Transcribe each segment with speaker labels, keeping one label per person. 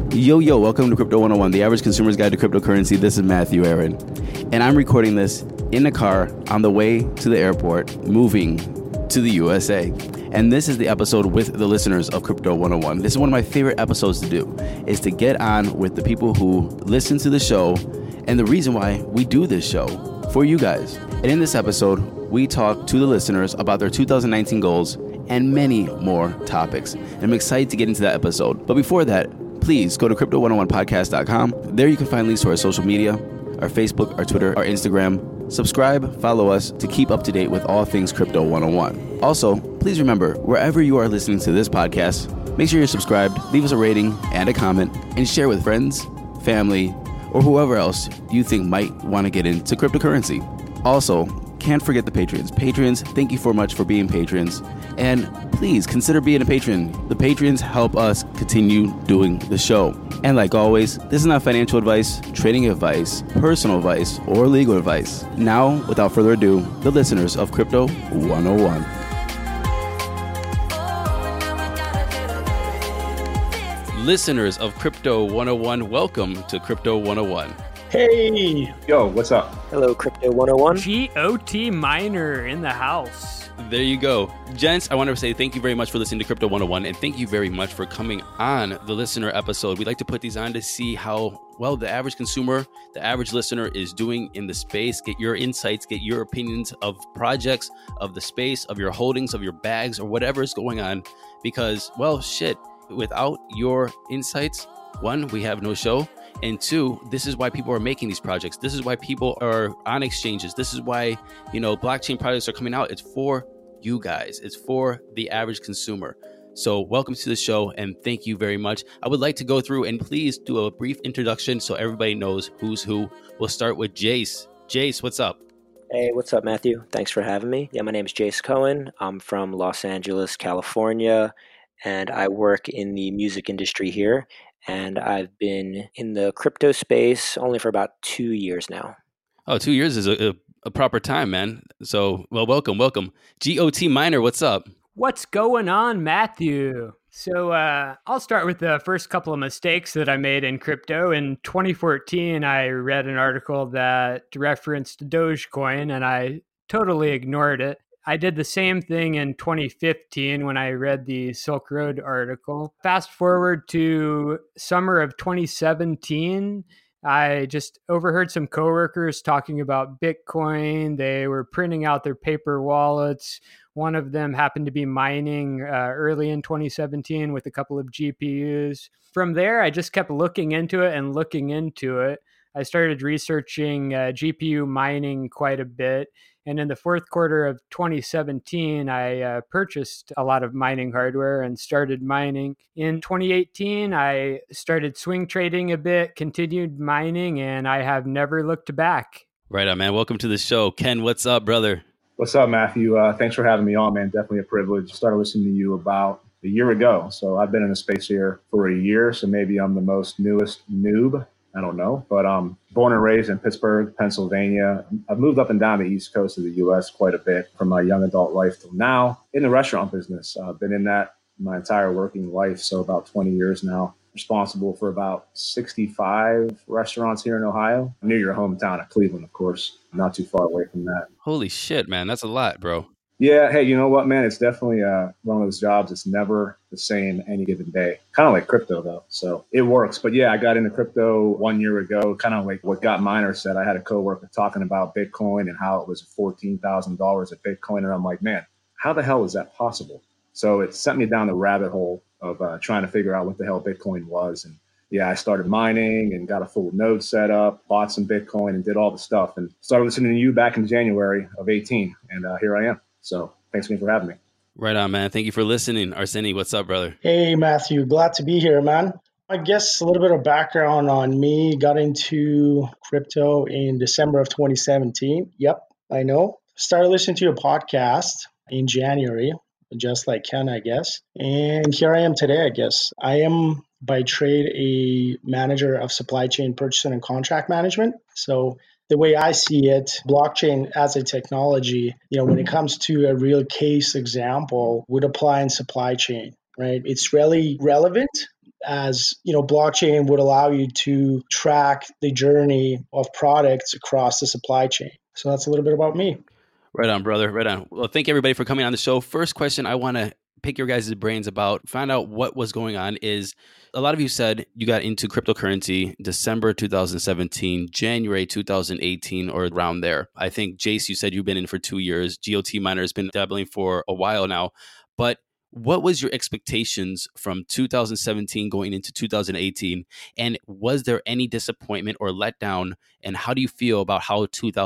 Speaker 1: Yo, welcome to Crypto 101, the average consumer's guide to cryptocurrency. This is Matthew Aaron, and I'm recording this in a car on the way to the airport, moving to the USA. And this is the episode with the listeners of Crypto 101. This is one of my favorite episodes to do, is to get on with the people who listen to the show and the reason why we do this show for you guys. And in this episode, we talk to the listeners about their 2019 goals and many more topics. And I'm excited to get into that episode. But before that, please go to crypto101podcast.com. There you can find links to our social media, our Facebook, our Twitter, our Instagram. Subscribe, follow us to keep up to date with all things Crypto 101. Also, please remember, wherever you are listening to this podcast, make sure you're subscribed, leave us a rating and a comment, and share with friends, family, or whoever else you think might want to get into cryptocurrency. Also, can't forget the patrons. Patrons, thank you so much for being patrons. And please consider being a patron. The patrons help us continue doing the show. And like always, this is not financial advice, trading advice, personal advice, or legal advice. Now, without further ado, the listeners of Crypto 101. Listeners of Crypto 101, welcome to Crypto 101.
Speaker 2: Hey! Yo, what's up?
Speaker 3: Hello, Crypto 101.
Speaker 4: GOT Miner in the house.
Speaker 1: There you go. Gents, I want to say thank you very much for listening to Crypto 101, and thank you very much for coming on the listener episode. We like to put these on to see how well the average consumer, the average listener is doing in the space. Get your insights, get your opinions of projects, of the space, of your holdings, of your bags, or whatever is going on. Because, well, shit, without your insights, one, we have no show. And two, this is why people are making these projects. This is why people are on exchanges. This is why, blockchain projects are coming out. It's for you guys. It's for the average consumer. So welcome to the show and thank you very much. I would like to go through and please do a brief introduction so everybody knows who's who. We'll start with Jace. Jace, what's up?
Speaker 3: Hey, what's up, Matthew? Thanks for having me. Yeah, my name is Jace Cohen. I'm from Los Angeles, California, and I work in the music industry here. And I've been in the crypto space only for about 2 years now.
Speaker 1: Oh, 2 years is a proper time, man. So, well, welcome. GOT Miner, what's up?
Speaker 4: What's going on, Matthew? So I'll start with the first couple of mistakes that I made in crypto. In 2014, I read an article that referenced Dogecoin, and I totally ignored it. I did the same thing in 2015 when I read the Silk Road article. Fast forward to summer of 2017, I just overheard some coworkers talking about Bitcoin. They were printing out their paper wallets. One of them happened to be mining early in 2017 with a couple of GPUs. From there, I just kept looking into it. I started researching GPU mining quite a bit. And in the fourth quarter of 2017, I purchased a lot of mining hardware and started mining. In 2018, I started swing trading a bit, continued mining, and I have never looked back.
Speaker 1: Right on, man. Welcome to the show. Ken, what's up, brother?
Speaker 2: What's up, Matthew? Thanks for having me on, man. Definitely a privilege. Started listening to you about a year ago. So I've been in the space here for a year. So maybe I'm the most newest noob. I don't know, but born and raised in Pittsburgh, Pennsylvania. I've moved up and down the East Coast of the U.S. quite a bit from my young adult life till now in the restaurant business. I've been in that my entire working life, so about 20 years now. Responsible for about 65 restaurants here in Ohio, near your hometown of Cleveland, of course, not too far away from that.
Speaker 1: Holy shit, man. That's a lot, bro.
Speaker 2: Yeah. Hey, you know what, man? It's definitely one of those jobs that's never the same any given day. Kind of like crypto, though. So it works. But yeah, I got into crypto 1 year ago, kind of like what Got Miner said. I had a coworker talking about Bitcoin and how it was $14,000 a Bitcoin. And I'm like, man, how the hell is that possible? So it sent me down the rabbit hole of trying to figure out what the hell Bitcoin was. And yeah, I started mining and got a full node set up, bought some Bitcoin and did all the stuff and started listening to you back in January of 18. And here I am. So thanks again for having me.
Speaker 1: Right on, man. Thank you for listening. Arseni, what's up, brother?
Speaker 5: Hey, Matthew. Glad to be here, man. I guess a little bit of background on me. Got into crypto in December of 2017. Yep, I know. Started listening to your podcast in January, just like Ken, I guess. And here I am today, I guess. I am by trade a manager of supply chain purchasing and contract management. So the way I see it, blockchain as a technology, when it comes to a real case example, would apply in supply chain, right? It's really relevant as blockchain would allow you to track the journey of products across the supply chain. So that's a little bit about me.
Speaker 1: Right on, brother. Right on. Well, thank you everybody for coming on the show. First question I want to pick your guys' brains about, find out what was going on is a lot of you said you got into cryptocurrency December 2017, January 2018, or around there. I think, Jace, you said you've been in for 2 years. GOT Miner has been dabbling for a while now. But what was your expectations from 2017 going into 2018? And was there any disappointment or letdown? And how do you feel about how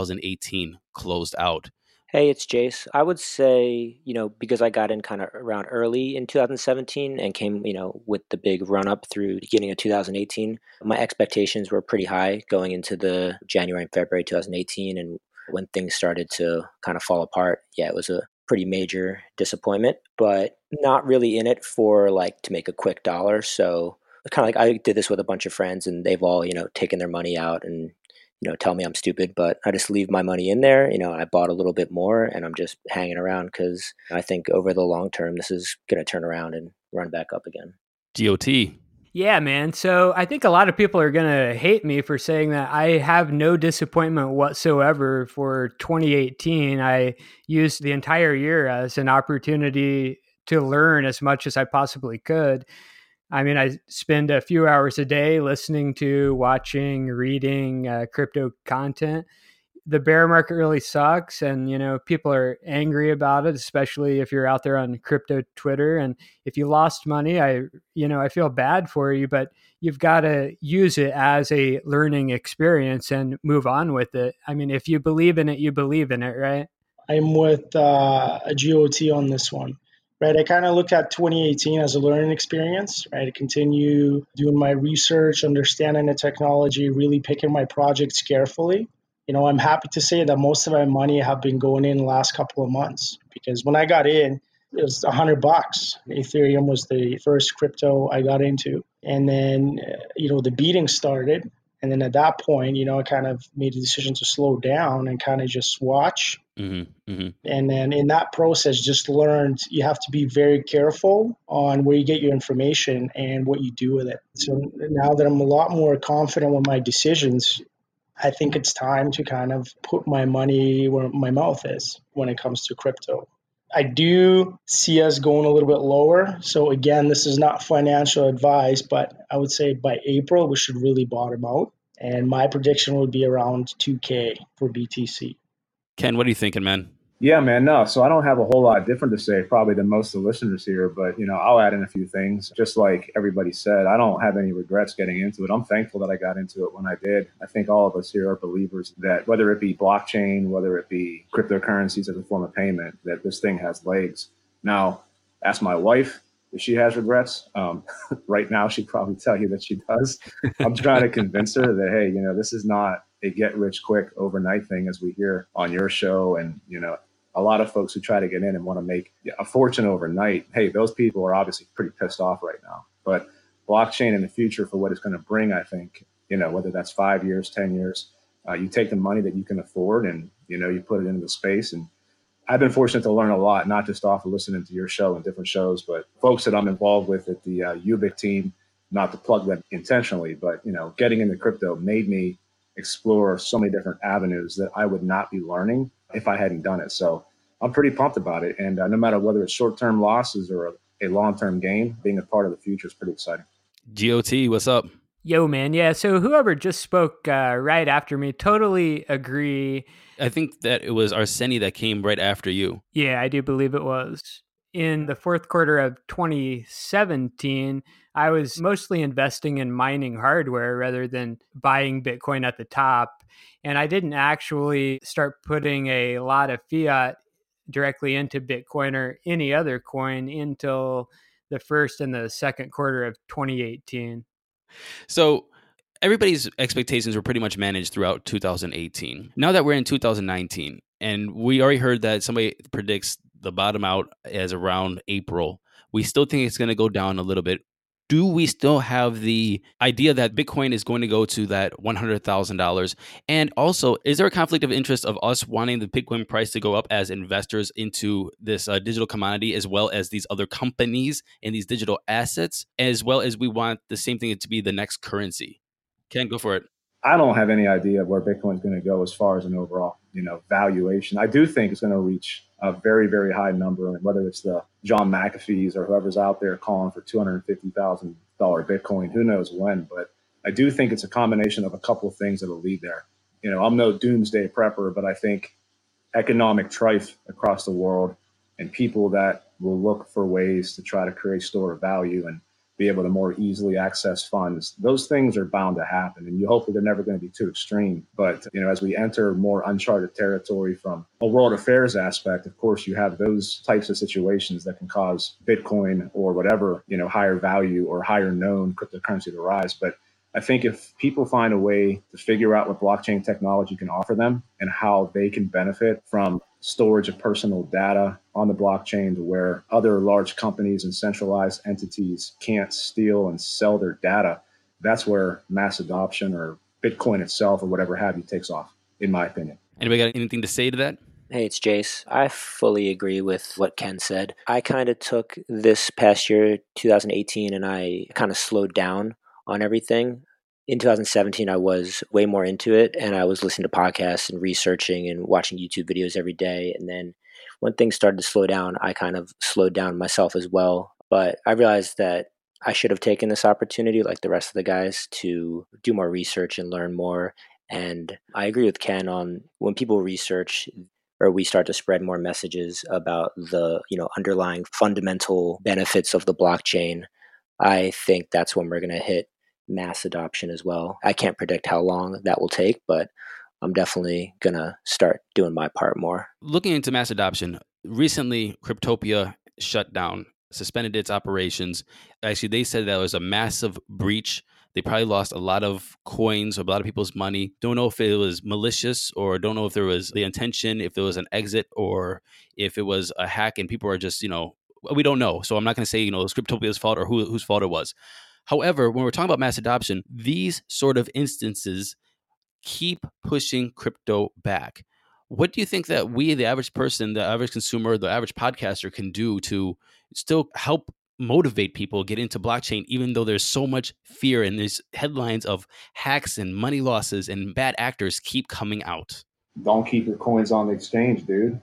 Speaker 1: 2018 closed out?
Speaker 3: Hey, it's Jace. I would say, because I got in kind of around early in 2017 and came, with the big run up through the beginning of 2018, my expectations were pretty high going into the January and February 2018. And when things started to kind of fall apart, yeah, it was a pretty major disappointment, but not really in it for to make a quick dollar. So kind of I did this with a bunch of friends and they've all, taken their money out and tell me I'm stupid, but I just leave my money in there. I bought a little bit more and I'm just hanging around because I think over the long term, this is going to turn around and run back up again.
Speaker 1: GOT.
Speaker 4: Yeah, man. So I think a lot of people are going to hate me for saying that I have no disappointment whatsoever for 2018. I used the entire year as an opportunity to learn as much as I possibly could. I mean, I spend a few hours a day listening to, watching, reading crypto content. The bear market really sucks, and people are angry about it, especially if you're out there on crypto Twitter. And if you lost money, I feel bad for you, but you've got to use it as a learning experience and move on with it. I mean, if you believe in it, you believe in it, right?
Speaker 5: I'm with a GOT on this one. Right, I kind of look at 2018 as a learning experience, right? I continue doing my research, understanding the technology, really picking my projects carefully. I'm happy to say that most of my money have been going in the last couple of months because when I got in, it was $100. Ethereum was the first crypto I got into. And then, the beating started. And then at that point, I kind of made a decision to slow down and kind of just watch.
Speaker 1: Mm-hmm, mm-hmm.
Speaker 5: And then in that process, just learned you have to be very careful on where you get your information and what you do with it. So now that I'm a lot more confident with my decisions, I think it's time to kind of put my money where my mouth is when it comes to crypto. I do see us going a little bit lower. So again, this is not financial advice, but I would say by April, we should really bottom out. And my prediction would be around 2K for BTC.
Speaker 1: Ken, what are you thinking, man?
Speaker 2: Yeah, man, no. So I don't have a whole lot different to say probably than most of the listeners here, but, I'll add in a few things. Just like everybody said, I don't have any regrets getting into it. I'm thankful that I got into it when I did. I think all of us here are believers that whether it be blockchain, whether it be cryptocurrencies as a form of payment, that this thing has legs. Now, ask my wife if she has regrets. Right now, she'd probably tell you that she does. I'm trying to convince her that, hey, this is not a get rich quick overnight thing as we hear on your show. And, a lot of folks who try to get in and want to make a fortune overnight, hey, those people are obviously pretty pissed off right now. But blockchain in the future for what it's going to bring, I think, whether that's 5 years, 10 years, you take the money that you can afford and, you put it into the space. And I've been fortunate to learn a lot, not just off of listening to your show and different shows, but folks that I'm involved with at the Ubic team, not to plug them intentionally, but, getting into crypto made me explore so many different avenues that I would not be learning if I hadn't done it. So I'm pretty pumped about it. And no matter whether it's short-term losses or a long-term gain, being a part of the future is pretty exciting.
Speaker 1: GOT, what's up?
Speaker 4: Yo, man. Yeah. So whoever just spoke right after me, totally agree.
Speaker 1: I think that it was Arseni that came right after you.
Speaker 4: Yeah, I do believe it was. In the fourth quarter of 2017, I was mostly investing in mining hardware rather than buying Bitcoin at the top. And I didn't actually start putting a lot of fiat directly into Bitcoin or any other coin until the first and the second quarter of 2018.
Speaker 1: So everybody's expectations were pretty much managed throughout 2018. Now that we're in 2019, and we already heard that somebody predicts the bottom out as around April, we still think it's going to go down a little bit do we still have the idea that Bitcoin is going to go to that $100,000? And also, is there a conflict of interest of us wanting the Bitcoin price to go up as investors into this digital commodity, as well as these other companies and these digital assets, as well as we want the same thing to be the next currency? Ken, go for it.
Speaker 2: I don't have any idea where Bitcoin is going to go as far as an overall, valuation. I do think it's going to reach a very, very high number, and whether it's the John McAfee's or whoever's out there calling for $250,000 Bitcoin, who knows when. But I do think it's a combination of a couple of things that will lead there. I'm no doomsday prepper, but I think economic strife across the world and people that will look for ways to try to create store of value and be able to more easily access funds, those things are bound to happen. And you hope that they're never going to be too extreme. But, as we enter more uncharted territory from a world affairs aspect, of course, you have those types of situations that can cause Bitcoin or whatever, higher value or higher known cryptocurrency to rise. But I think if people find a way to figure out what blockchain technology can offer them and how they can benefit from storage of personal data on the blockchain to where other large companies and centralized entities can't steal and sell their data, that's where mass adoption or Bitcoin itself or whatever have you takes off, in my opinion.
Speaker 1: Anybody got anything to say to that?
Speaker 3: Hey, it's Jace. I fully agree with what Ken said. I kind of took this past year, 2018, and I kind of slowed down on everything. In 2017, I was way more into it, and I was listening to podcasts and researching and watching YouTube videos every day. And then when things started to slow down, I kind of slowed down myself as well. But I realized that I should have taken this opportunity, like the rest of the guys, to do more research and learn more. And I agree with Ken on when people research, or we start to spread more messages about the underlying fundamental benefits of the blockchain, I think that's when we're going to hit mass adoption as well. I can't predict how long that will take, but I'm definitely going to start doing my part more.
Speaker 1: Looking into mass adoption, recently Cryptopia shut down, suspended its operations. Actually, they said that was a massive breach. They probably lost a lot of coins, a lot of people's money. Don't know if it was malicious, or don't know if there was the intention, if there was an exit, or if it was a hack and people are just, we don't know. So I'm not going to say, it was Cryptopia's fault or whose fault it was. However, when we're talking about mass adoption, these sort of instances keep pushing crypto back. What do you think that we, the average person, the average consumer, the average podcaster can do to still help motivate people get into blockchain, even though there's so much fear and there's headlines of hacks and money losses and bad actors keep coming out?
Speaker 2: Don't keep your coins on the exchange, dude.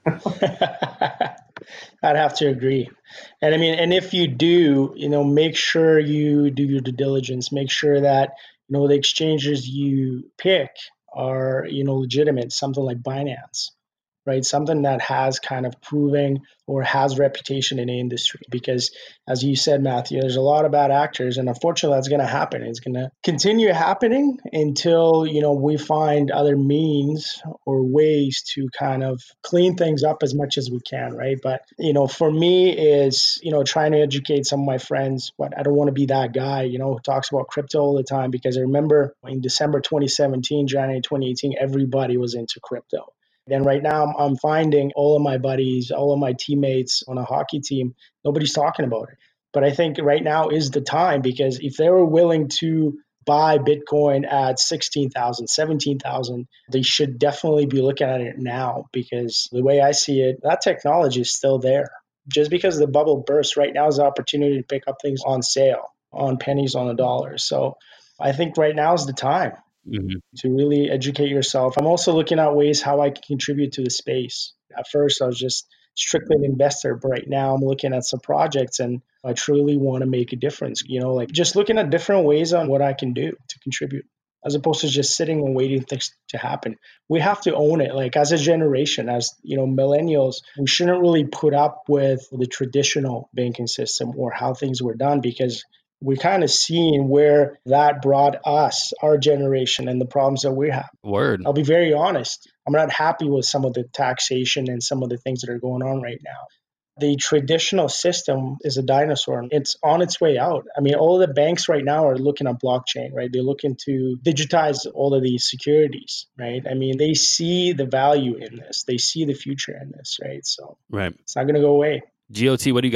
Speaker 5: I'd have to agree. And I mean, and if you do, make sure you do your due diligence, make sure that, the exchanges you pick are, legitimate, something like Binance, right? Something that has kind of proving or has reputation in the industry. Because as you said, Matthew, there's a lot of bad actors, and unfortunately that's going to happen. It's going to continue happening until, we find other means or ways to kind of clean things up as much as we can, right? But, for me is, trying to educate some of my friends, but I don't want to be that guy, who talks about crypto all the time, because I remember in December 2017, January 2018, everybody was into crypto. And right now I'm finding all of my buddies, all of my teammates on a hockey team, nobody's talking about it. But I think right now is the time, because if they were willing to buy Bitcoin at 16,000, 17,000, they should definitely be looking at it now, because the way I see it, that technology is still there. Just because the bubble bursts, right now is the opportunity to pick up things on sale, on pennies on a dollar. So I think right now is the time. Mm-hmm. To really educate yourself. I'm also looking at ways how I can contribute to the space. At first, I was just strictly an investor, but right now I'm looking at some projects and I truly want to make a difference. Like just looking at different ways on what I can do to contribute, as opposed to just sitting and waiting things to happen. We have to own it. Like as a generation, as millennials, we shouldn't really put up with the traditional banking system or how things were done, because we kind of seen where that brought us, our generation, and the problems that we have.
Speaker 1: Word.
Speaker 5: I'll be very honest. I'm not happy with some of the taxation and some of the things that are going on right now. The traditional system is a dinosaur, and it's on its way out. I mean, all the banks right now are looking at blockchain, right? They're looking to digitize all of these securities, right? I mean, they see the value in this. They see the future in this, right? So
Speaker 1: right.
Speaker 5: It's not going to go away.
Speaker 1: GOT, what do you got?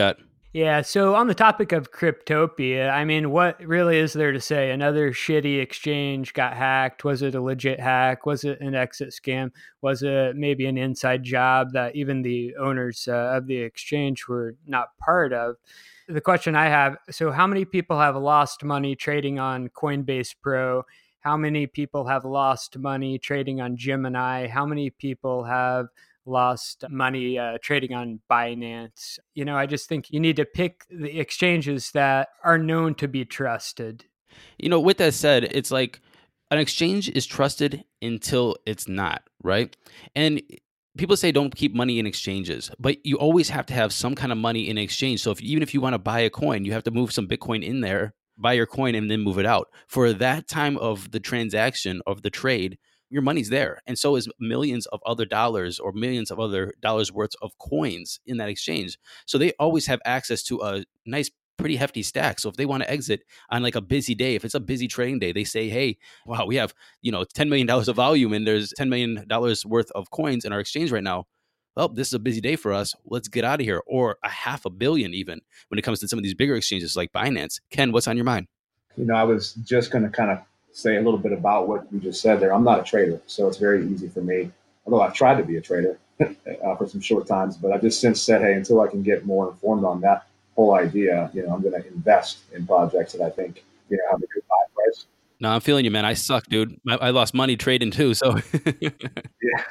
Speaker 4: Yeah, so on the topic of Cryptopia, I mean, what really is there to say? Another shitty exchange got hacked. Was it a legit hack? Was it an exit scam? Was it maybe an inside job that even the owners of the exchange were not part of? The question I have, so how many people have lost money trading on Coinbase Pro? How many people have lost money trading on Gemini? How many people have lost money trading on Binance? I just think you need to pick the exchanges that are known to be trusted.
Speaker 1: With that said, it's like an exchange is trusted until it's not, right? And people say don't keep money in exchanges, but you always have to have some kind of money in exchange. So even if you want to buy a coin, you have to move some Bitcoin in there, buy your coin, and then move it out. For that time of the transaction, of the trade, your money's there. And so is millions of other dollars or millions of other dollars worth of coins in that exchange. So they always have access to a nice, pretty hefty stack. So if they want to exit on like a busy day, if it's a busy trading day, they say, hey, wow, we have, $10 million of volume and there's $10 million worth of coins in our exchange right now. Well, this is a busy day for us. Let's get out of here. Or a $500 million even when it comes to some of these bigger exchanges like Binance. Ken, what's on your mind?
Speaker 2: I was just going to kind of say a little bit about what you just said there. I'm not a trader, so it's very easy for me, although I've tried to be a trader for some short times, but I've just since said, hey, until I can get more informed on that whole idea, I'm going to invest in projects that I think, have a good buy price.
Speaker 1: No, I'm feeling you, man. I suck, dude. I lost money trading too, so.
Speaker 2: Yeah.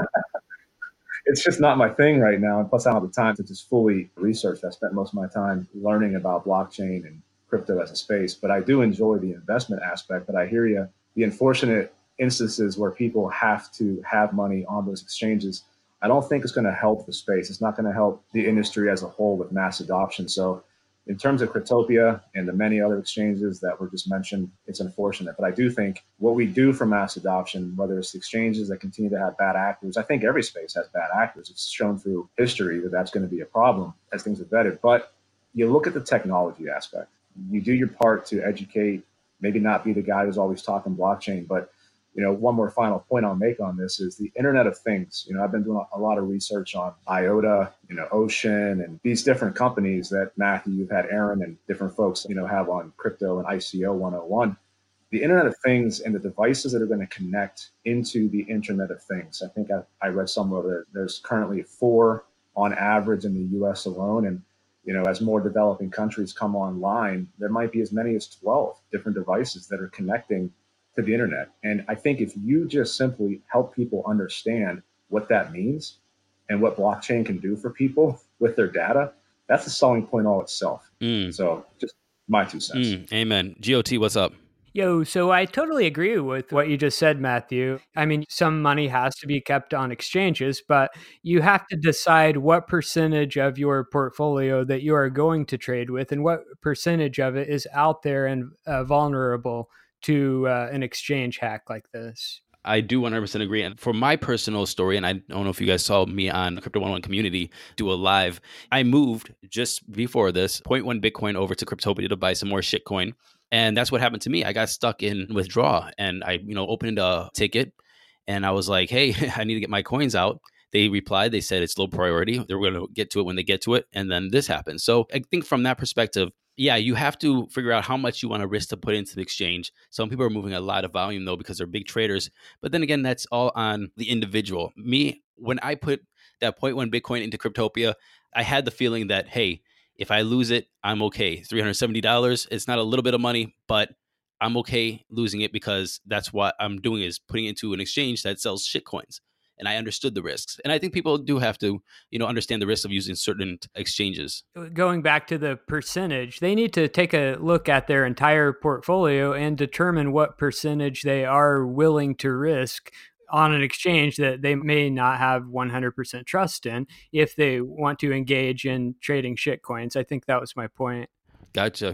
Speaker 2: It's just not my thing right now. And plus, I don't have the time to just fully research. I spent most of my time learning about blockchain and crypto as a space, but I do enjoy the investment aspect. But I hear you. The unfortunate instances where people have to have money on those exchanges, I don't think it's going to help the space. It's not going to help the industry as a whole with mass adoption. So in terms of Cryptopia and the many other exchanges that were just mentioned, it's unfortunate. But I do think what we do for mass adoption, whether it's exchanges that continue to have bad actors, I think every space has bad actors. It's shown through history that that's going to be a problem as things are vetted. But you look at the technology aspect. You do your part to educate, maybe not be the guy who's always talking blockchain, but one more final point I'll make on this is the Internet of Things. I've been doing a lot of research on IOTA, Ocean, and these different companies that Matthew, you've had Aaron and different folks, have on crypto and ICO 101. The Internet of Things and the devices that are going to connect into the Internet of Things. I think I read somewhere that there's currently 4 on average in the US alone. And as more developing countries come online, there might be as many as 12 different devices that are connecting to the internet. And I think if you just simply help people understand what that means and what blockchain can do for people with their data, that's a selling point all itself. So just my 2 cents.
Speaker 1: Amen. GOT, what's up?
Speaker 4: Yo, so I totally agree with what you just said, Matthew. I mean, some money has to be kept on exchanges, but you have to decide what percentage of your portfolio that you are going to trade with and what percentage of it is out there and vulnerable to an exchange hack like this.
Speaker 1: I do 100% agree. And for my personal story, and I don't know if you guys saw me on Crypto 101 community do a live, I moved just before this 0.1 Bitcoin over to Cryptopia to buy some more shitcoin. And that's what happened to me. I got stuck in withdraw and I, opened a ticket and I was like, hey, I need to get my coins out. They replied, they said it's low priority. They're going to get to it when they get to it. And then this happened. So I think from that perspective, yeah, you have to figure out how much you want to risk to put into the exchange. Some people are moving a lot of volume though, because they're big traders. But then again, that's all on the individual. Me, when I put that 0.1 Bitcoin into Cryptopia, I had the feeling that, hey, if I lose it, I'm okay. $370, it's not a little bit of money, but I'm okay losing it because that's what I'm doing is putting it into an exchange that sells shitcoins. And I understood the risks. And I think people do have to, understand the risks of using certain exchanges.
Speaker 4: Going back to the percentage, they need to take a look at their entire portfolio and determine what percentage they are willing to risk on an exchange that they may not have 100% trust in if they want to engage in trading shitcoins. I think that was my point.
Speaker 1: Gotcha.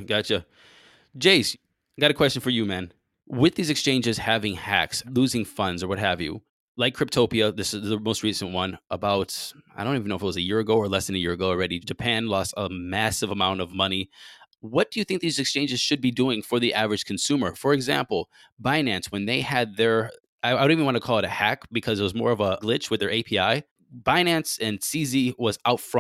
Speaker 1: Jace, I got a question for you, man. With these exchanges having hacks, losing funds or what have you, like Cryptopia, this is the most recent one, about, I don't even know if it was a year ago or less than a year ago already, Japan lost a massive amount of money. What do you think these exchanges should be doing for the average consumer? For example, Binance, when they had their, I don't even want to call it a hack because it was more of a glitch with their API. Binance and CZ was out front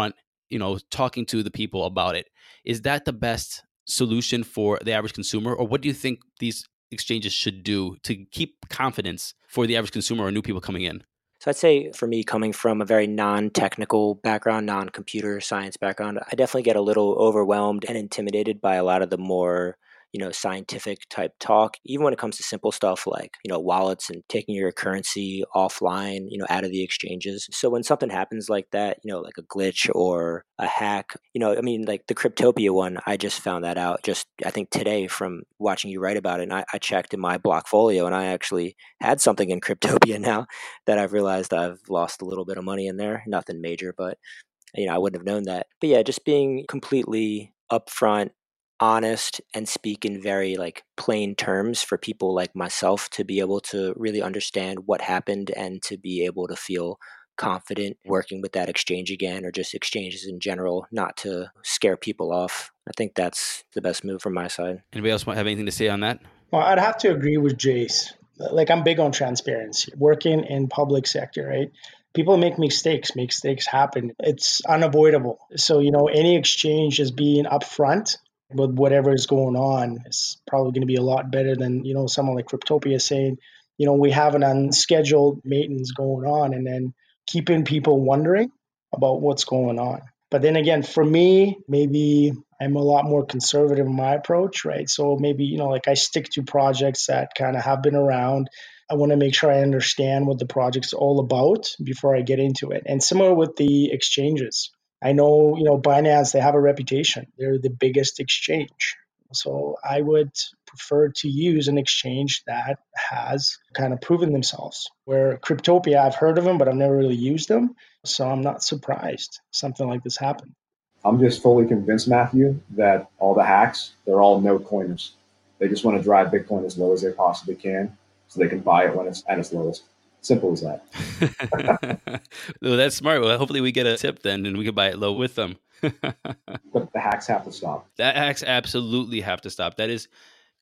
Speaker 1: talking to the people about it. Is that the best solution for the average consumer? Or what do you think these exchanges should do to keep confidence for the average consumer or new people coming in?
Speaker 3: So I'd say for me, coming from a very non-technical background, non-computer science background, I definitely get a little overwhelmed and intimidated by a lot of the more, scientific type talk, even when it comes to simple stuff like, wallets and taking your currency offline, out of the exchanges. So when something happens like that, like a glitch or a hack, like the Cryptopia one, I just found that out just, I think today from watching you write about it. And I checked in my Blockfolio and I actually had something in Cryptopia now that I've realized I've lost a little bit of money in there. Nothing major, but I wouldn't have known that. But yeah, just being completely upfront, honest, and speak in very like plain terms for people like myself to be able to really understand what happened and to be able to feel confident working with that exchange again, or just exchanges in general, not to scare people off. I think that's the best move from my side.
Speaker 1: Anybody else have anything to say on that?
Speaker 5: Well, I'd have to agree with Jace. Like, I'm big on transparency. Working in public sector, right? People make mistakes happen. It's unavoidable. So, any exchange is being upfront with whatever is going on is probably going to be a lot better than, someone like Cryptopia saying, we have an unscheduled maintenance going on and then keeping people wondering about what's going on. But then again, for me, maybe I'm a lot more conservative in my approach, right? So maybe, like I stick to projects that kind of have been around. I want to make sure I understand what the project's all about before I get into it. And similar with the exchanges. I know, Binance, they have a reputation. They're the biggest exchange. So I would prefer to use an exchange that has kind of proven themselves. Where Cryptopia, I've heard of them, but I've never really used them. So I'm not surprised something like this happened.
Speaker 2: I'm just fully convinced, Matthew, that all the hacks, they're all no coiners. They just want to drive Bitcoin as low as they possibly can so they can buy it when it's at its lowest. Simple as that.
Speaker 1: Well, that's smart. Well, hopefully we get a tip then and we can buy it low with them.
Speaker 2: But the hacks have to stop.
Speaker 1: The hacks absolutely have to stop. That is,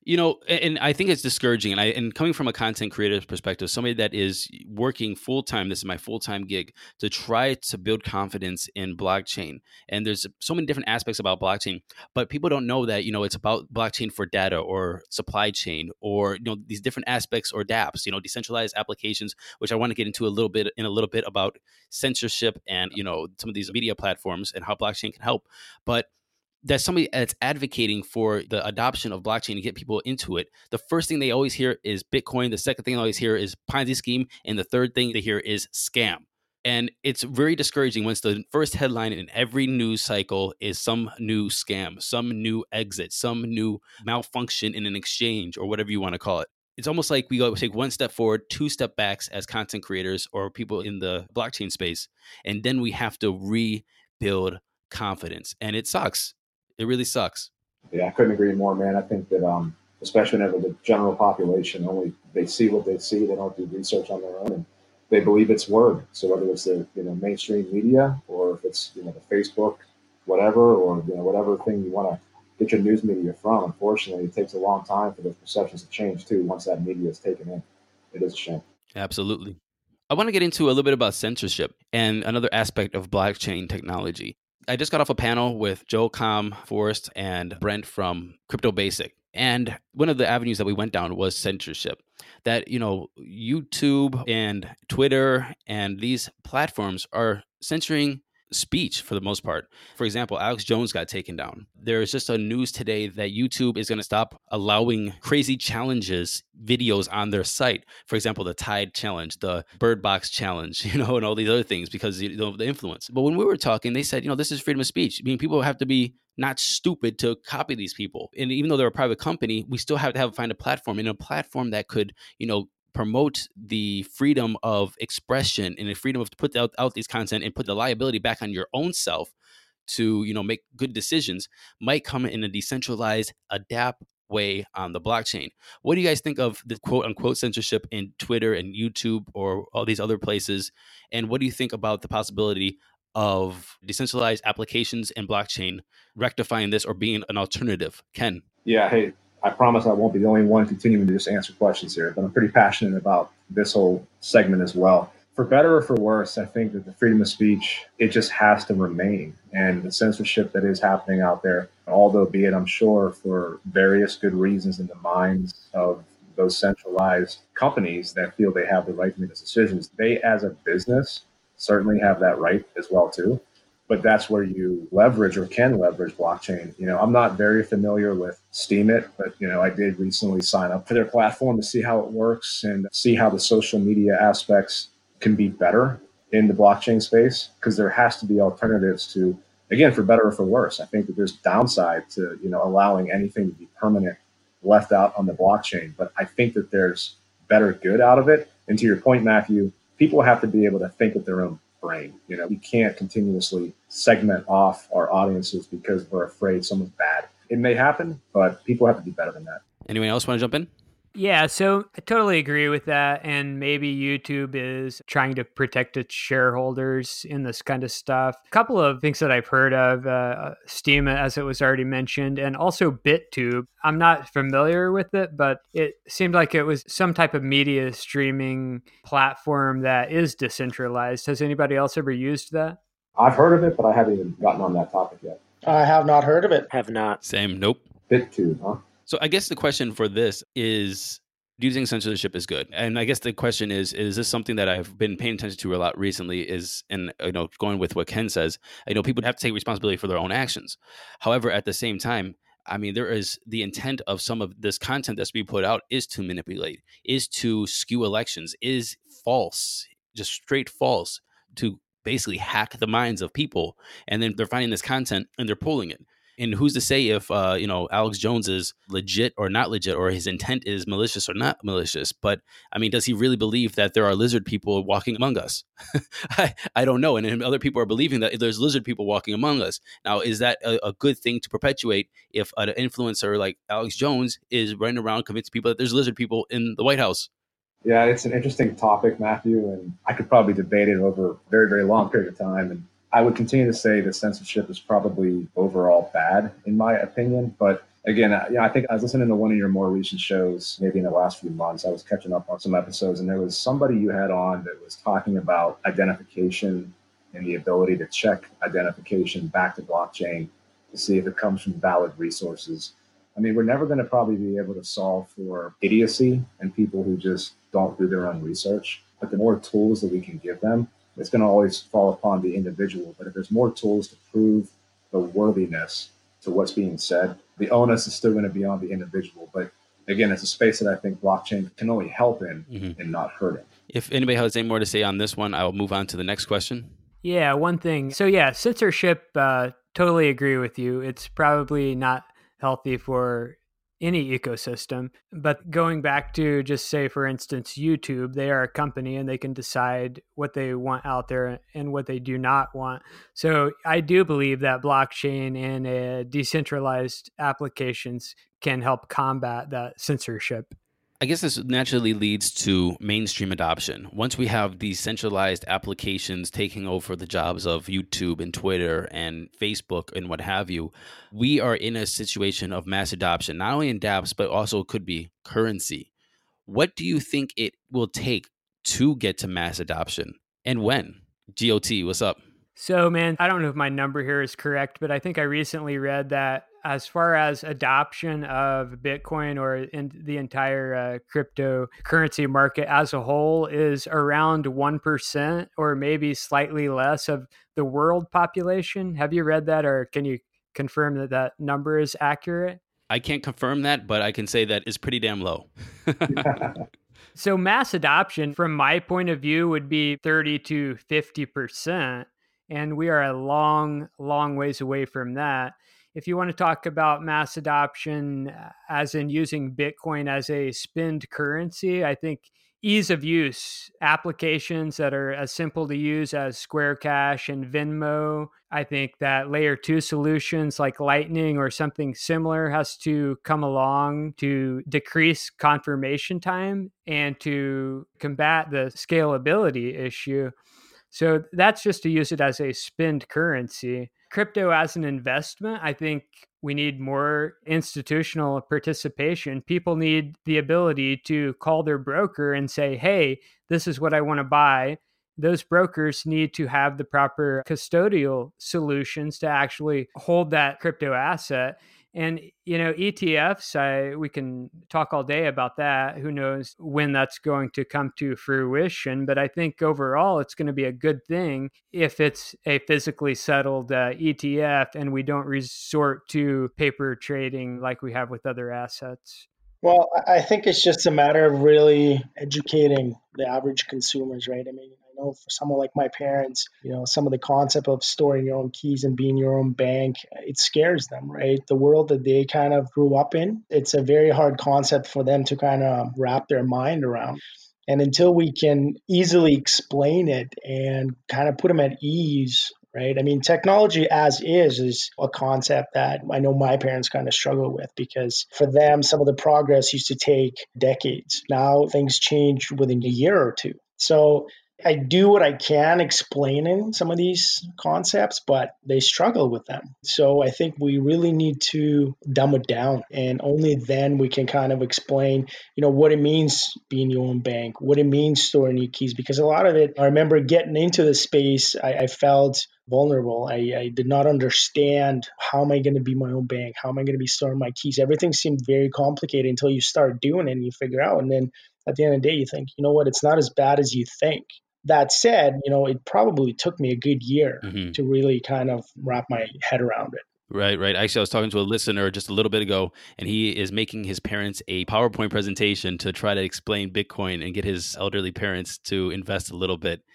Speaker 1: and I think it's discouraging. And coming from a content creator's perspective, somebody that is working full time, this is my full time gig, to try to build confidence in blockchain. And there's so many different aspects about blockchain, but people don't know that, it's about blockchain for data or supply chain or, these different aspects or dApps, decentralized applications, which I want to get into a little bit about censorship and, some of these media platforms and how blockchain can help. But that's somebody that's advocating for the adoption of blockchain to get people into it. The first thing they always hear is Bitcoin. The second thing they always hear is Ponzi scheme. And the third thing they hear is scam. And it's very discouraging once the first headline in every news cycle is some new scam, some new exit, some new malfunction in an exchange or whatever you want to call it. It's almost like we go take one step forward, two step backs as content creators or people in the blockchain space. And then we have to rebuild confidence. And it sucks. It really sucks.
Speaker 2: Yeah, I couldn't agree more, man. I think that especially whenever the general population they see what they see, they don't do research on their own, and they believe it's word. So whether it's the mainstream media or if it's the Facebook, whatever, or whatever thing you want to get your news media from, unfortunately, it takes a long time for those perceptions to change too. Once that media is taken in, it is a shame.
Speaker 1: Absolutely. I want to get into a little bit about censorship and another aspect of blockchain technology. I just got off a panel with Joe Forrest and Brent from Crypto Basic. And one of the avenues that we went down was censorship. That, YouTube and Twitter and these platforms are censoring speech for the most part. For example, Alex Jones got taken down. There's just a news today that YouTube is going to stop allowing crazy challenges videos on their site. For example, the Tide Challenge, the Bird Box Challenge, and all these other things because of the influence. But when we were talking, they said, this is freedom of speech. I mean, people have to be not stupid to copy these people. And even though they're a private company, we still have to find a platform, and a platform that could, promote the freedom of expression and the freedom of to put out these content and put the liability back on your own self to, make good decisions might come in a decentralized, adapt way on the blockchain. What do you guys think of the quote unquote censorship in Twitter and YouTube or all these other places? And what do you think about the possibility of decentralized applications and blockchain rectifying this or being an alternative? Ken?
Speaker 2: Yeah, hey, I promise I won't be the only one continuing to just answer questions here, but I'm pretty passionate about this whole segment as well. For better or for worse, I think that the freedom of speech, it just has to remain. And the censorship that is happening out there, although be it, I'm sure, for various good reasons in the minds of those centralized companies that feel they have the right to make those decisions, they as a business certainly have that right as well too. But that's where you leverage or can leverage blockchain. I'm not very familiar with Steemit, but I did recently sign up for their platform to see how it works and see how the social media aspects can be better in the blockchain space, because there has to be alternatives to, again, for better or for worse. I think that there's downside to allowing anything to be permanent left out on the blockchain, but I think that there's better good out of it. And to your point, Matthew, people have to be able to think with their own brain. We can't continuously segment off our audiences because we're afraid someone's bad. It may happen, but people have to be better than that.
Speaker 1: Anyone else want to jump in?
Speaker 4: Yeah, so I totally agree with that. And maybe YouTube is trying to protect its shareholders in this kind of stuff. A couple of things that I've heard of, Steam, as it was already mentioned, and also BitTube. I'm not familiar with it, but it seemed like it was some type of media streaming platform that is decentralized. Has anybody else ever used that?
Speaker 2: I've heard of it, but I haven't even gotten on that topic yet.
Speaker 5: I have not heard of it.
Speaker 3: Have not.
Speaker 1: Same. Nope.
Speaker 2: BitTube, huh?
Speaker 1: So I guess the question for this is, do you think censorship is good? And I guess the question is this something that I've been paying attention to a lot recently and going with what Ken says, people have to take responsibility for their own actions. However, at the same time, I mean, there is the intent of some of this content that's being put out is to manipulate, is to skew elections, is false, just straight false, to basically hack the minds of people. And then they're finding this content and they're pulling it. And who's to say if, Alex Jones is legit or not legit, or his intent is malicious or not malicious? But I mean, does he really believe that there are lizard people walking among us? I don't know. And other people are believing that there's lizard people walking among us. Now, is that a good thing to perpetuate if an influencer like Alex Jones is running around convincing people that there's lizard people in the White House?
Speaker 2: Yeah, it's an interesting topic, Matthew, and I could probably debate it over a very, very long period of time. And I would continue to say that censorship is probably overall bad, in my opinion. But again, I think I was listening to one of your more recent shows, maybe in the last few months. I was catching up on some episodes, and there was somebody you had on that was talking about identification and the ability to check identification back to blockchain to see if it comes from valid resources. I mean, we're never going to probably be able to solve for idiocy and people who just don't do their own research. But the more tools that we can give them, it's going to always fall upon the individual. But if there's more tools to prove the worthiness to what's being said, the onus is still going to be on the individual. But again, it's a space that I think blockchain can only help in and not hurt in.
Speaker 1: If anybody has any more to say on this one, I'll move on to the next question.
Speaker 4: Yeah, one thing. So yeah, censorship, totally agree with you. It's probably not healthy for any ecosystem. But going back to just say, for instance, YouTube, they are a company and they can decide what they want out there and what they do not want. So I do believe that blockchain and decentralized applications can help combat that censorship.
Speaker 1: I guess this naturally leads to mainstream adoption. Once we have these centralized applications taking over the jobs of YouTube and Twitter and Facebook and what have you, we are in a situation of mass adoption, not only in dApps, but also could be currency. What do you think it will take to get to mass adoption, and when? GOT, what's up?
Speaker 4: So, man, I don't know if my number here is correct, but I think I recently read that as far as adoption of Bitcoin or in the entire cryptocurrency market as a whole is around 1% or maybe slightly less of the world population. Have you read that, or can you confirm that that number is accurate?
Speaker 1: I can't confirm that, but I can say that it's pretty damn low.
Speaker 4: So mass adoption, from my point of view, would be 30 to 50%. And we are a long, long ways away from that. If you want to talk about mass adoption, as in using Bitcoin as a spend currency, I think ease of use, applications that are as simple to use as Square Cash and Venmo. I think that layer 2 solutions like Lightning or something similar has to come along to decrease confirmation time and to combat the scalability issue. So that's just to use it as a spend currency. Crypto as an investment, I think we need more institutional participation. People need the ability to call their broker and say, hey, this is what I want to buy. those brokers need to have the proper custodial solutions to actually hold that crypto asset. And, ETFs, we can talk all day about that. Who knows when that's going to come to fruition? But I think overall, it's going to be a good thing if it's a physically settled ETF and we don't resort to paper trading like we have with other assets.
Speaker 5: Well, I think it's just a matter of really educating the average consumers, right? I mean, I know for someone like my parents, some of the concept of storing your own keys and being your own bank, it scares them, right? The world that they kind of grew up in, it's a very hard concept for them to kind of wrap their mind around. And until we can easily explain it and kind of put them at ease, right? I mean, technology as is a concept that I know my parents kind of struggle with because for them, some of the progress used to take decades. Now things change within a year or two. So I do what I can explaining some of these concepts, but they struggle with them. So I think we really need to dumb it down, and only then we can kind of explain, what it means being your own bank, what it means storing your keys. Because a lot of it, I remember getting into the space, I felt vulnerable. I did not understand, how am I going to be my own bank? How am I going to be storing my keys? Everything seemed very complicated until you start doing it and you figure out. And then at the end of the day, you think, what, it's not as bad as you think. That said, it probably took me a good year to really kind of wrap my head around it.
Speaker 1: Right. Actually, I was talking to a listener just a little bit ago, and he is making his parents a PowerPoint presentation to try to explain Bitcoin and get his elderly parents to invest a little bit.